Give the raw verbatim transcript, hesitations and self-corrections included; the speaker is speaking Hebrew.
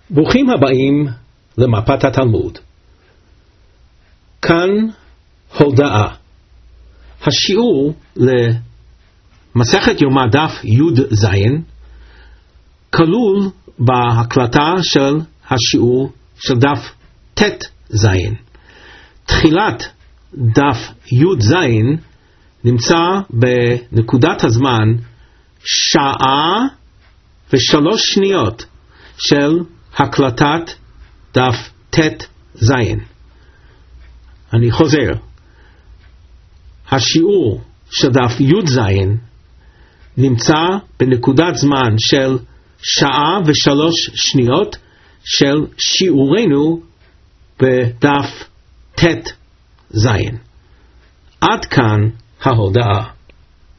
ברוכים הבאים למפת התלמוד. כאן הודעה. השיעור למסכת יומא דף י"ז כלול בהקלטה של השיעור של דף ט"ז. תחילת דף י"ז נמצא בנקודת הזמן שעה ושלוש שניות של הקלטת דף ט"ז. אני חוזר. השיעור של דף י"ז נמצא בנקודת זמן של שעה ושלוש שניות של שיעורנו בדף ט"ז. עד כאן ההודעה.